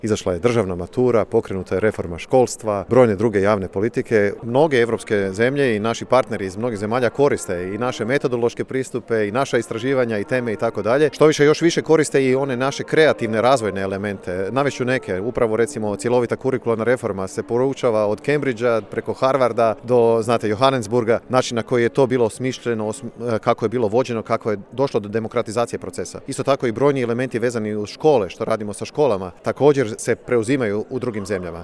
Izašla je državna matura, pokrenuta je reforma školstva, brojne druge javne politike. Mnoge evropske zemlje i naši partneri iz mnogih zemalja koriste i naše metodološke pristupe i naša istraživanja i teme i tako dalje. Što više, još više koriste i one naše kreativne razvojne elemente. Navešću neke, upravo recimo cjelovita kurikularna reforma se poručava od Cambridgea preko Harvarda do, znate, Johannesburga, način na koji je to bilo osmišljeno, kako je bilo vođeno, kako je došlo do demokratizacije procesa. Isto tako i brojni elementi vezani uz škole, što radimo sa školama, također se preuzimaju u drugim zemljama.